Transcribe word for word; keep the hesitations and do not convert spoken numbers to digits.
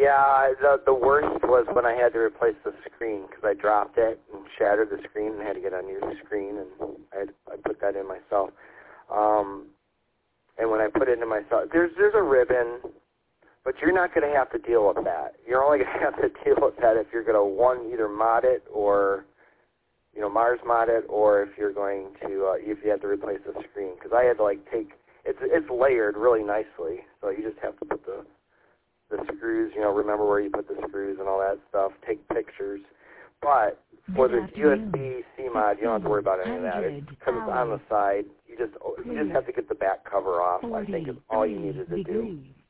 Yeah, the the worst was when I had to replace the screen because I dropped it and shattered the screen and had to get a new screen, and I had, I put that in myself. Um, and when I put it in myself, there's there's a ribbon, but you're not going to have to deal with that. You're only going to have to deal with that if you're going to one either mod it or you know Mars mod it, or if you're going to uh, if you have to replace the screen because I had to like take it's it's layered really nicely, so you just have to put the the screws, you know, remember where you put the screws and all that stuff, take pictures. But for this U S B C mod, you don't have to worry about any of that. Because it's on the side, you just you just have to get the back cover off, I think is all you needed to do.